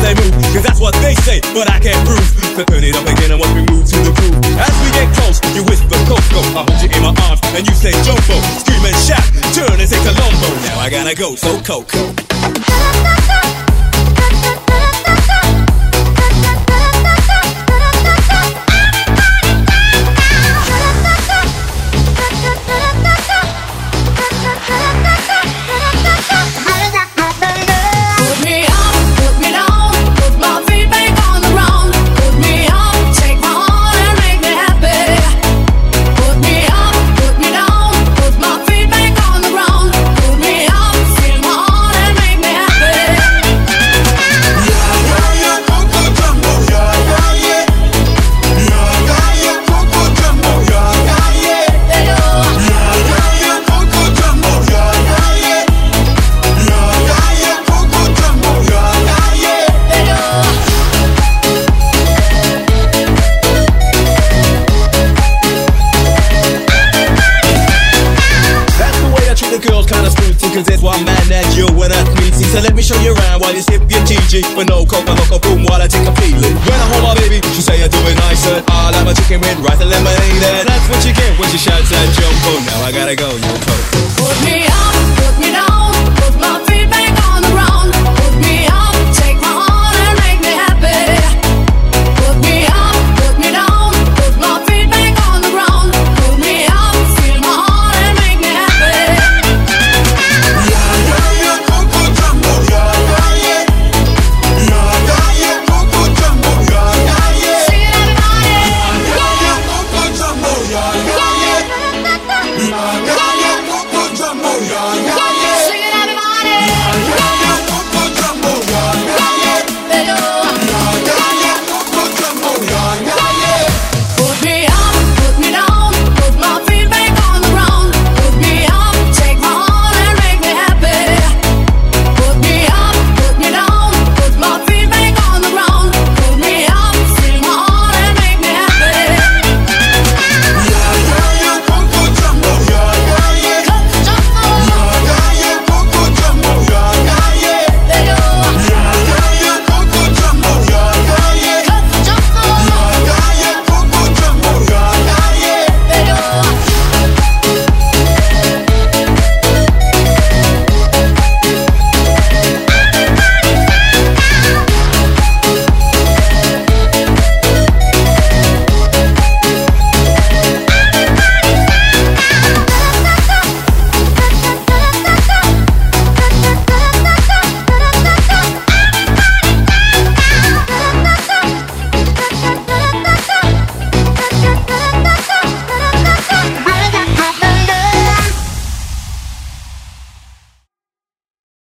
they move, cause that's what they say, but I can't prove. So turn it up again and watch me move to the groove. As we get close, you whisper Coco, I hold you in my arms and you say Jumbo. Scream and shout, turn and say Colombo. Now I gotta go, so Coco. Cause there's one man that you wanna meet. So let me show you around while you sip your TG. With no coke, loco, boom, while I take a peeling. When I hold my baby, she say I do it nicer. I'll have a chicken with rice and lemonade. That's what you get when she shouts at Jumbo. Now I gotta go, yo, Coco. Put me on, put me